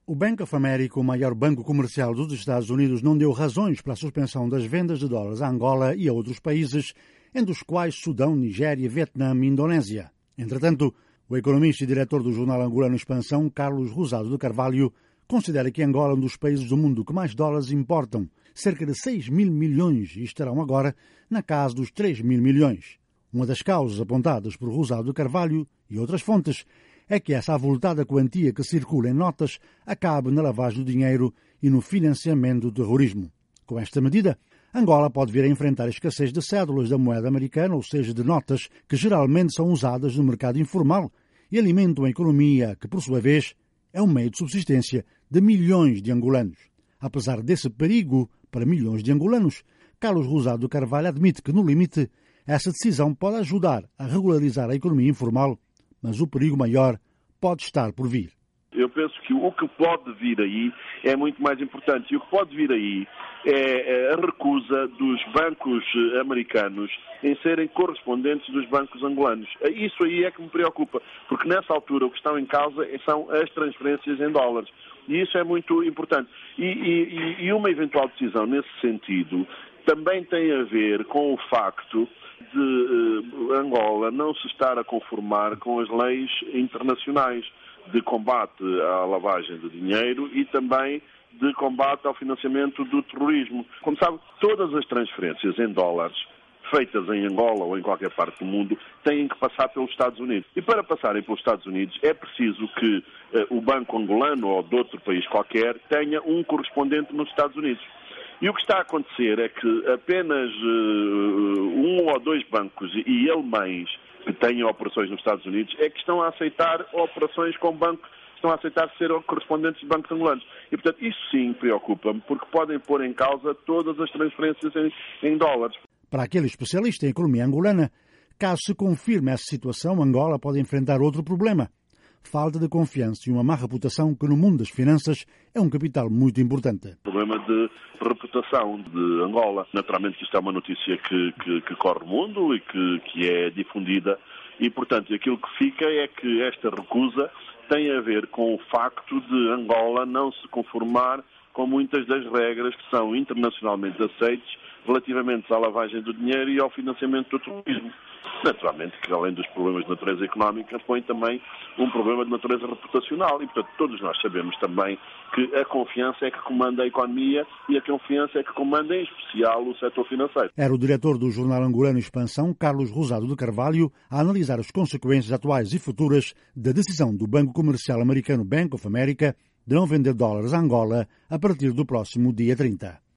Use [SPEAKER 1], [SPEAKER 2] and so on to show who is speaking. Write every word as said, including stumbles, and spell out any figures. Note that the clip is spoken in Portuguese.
[SPEAKER 1] O Bank of America, o maior banco comercial dos Estados Unidos, não deu razões para a suspensão das vendas de dólares a Angola e a outros países, entre os quais Sudão, Nigéria, Vietnã e Indonésia. Entretanto, o economista e diretor do jornal angolano Expansão, Carlos Rosado de Carvalho, considera que Angola é um dos países do mundo que mais dólares importam, cerca de seis mil milhões, e estarão agora na casa dos três mil milhões. Uma das causas apontadas por Rosado de Carvalho e outras fontes é que essa avultada quantia que circula em notas acabe na lavagem do dinheiro e no financiamento do terrorismo. Com esta medida, Angola pode vir a enfrentar a escassez de cédulas da moeda americana, ou seja, de notas que geralmente são usadas no mercado informal e alimentam a economia que, por sua vez, é um meio de subsistência de milhões de angolanos. Apesar desse perigo para milhões de angolanos, Carlos Rosado de Carvalho admite que, no limite, essa decisão pode ajudar a regularizar a economia informal, mas o perigo maior pode estar por vir.
[SPEAKER 2] Eu penso que o que pode vir aí é muito mais importante. E o que pode vir aí é a recusa dos bancos americanos em serem correspondentes dos bancos angolanos. Isso aí é que me preocupa, porque nessa altura o que está em causa são as transferências em dólares. E isso é muito importante. E, e, e uma eventual decisão nesse sentido também tem a ver com o facto de uh, Angola não se estar a conformar com as leis internacionais de combate à lavagem de dinheiro e também de combate ao financiamento do terrorismo. Como sabe, todas as transferências em dólares feitas em Angola ou em qualquer parte do mundo têm que passar pelos Estados Unidos. E para passarem pelos Estados Unidos é preciso que uh, o banco angolano ou de outro país qualquer tenha um correspondente nos Estados Unidos. E o que está a acontecer é que apenas uh, um ou dois bancos e alemães que têm operações nos Estados Unidos é que estão a aceitar operações com bancos, estão a aceitar ser correspondentes de bancos angolanos. E, portanto, isso sim preocupa-me, porque podem pôr em causa todas as transferências em, em dólares.
[SPEAKER 1] Para aquele especialista em economia angolana, caso se confirme essa situação, Angola pode enfrentar outro problema: falta de confiança e uma má reputação que no mundo das finanças é um capital muito importante.
[SPEAKER 2] Problema de reputação de Angola. Naturalmente isto é uma notícia que, que, que corre o mundo e que, que é difundida e, portanto, aquilo que fica é que esta recusa tem a ver com o facto de Angola não se conformar com muitas das regras que são internacionalmente aceitas relativamente à lavagem do dinheiro e ao financiamento do terrorismo. Naturalmente que, além dos problemas de natureza económica, põe também um problema de natureza reputacional e, portanto, todos nós sabemos também que a confiança é que comanda a economia e a confiança é que comanda, em especial, o setor financeiro.
[SPEAKER 1] Era o diretor do jornal angolano Expansão, Carlos Rosado de Carvalho, a analisar as consequências atuais e futuras da decisão do banco comercial americano Bank of America de não vender dólares a Angola a partir do próximo dia trinta.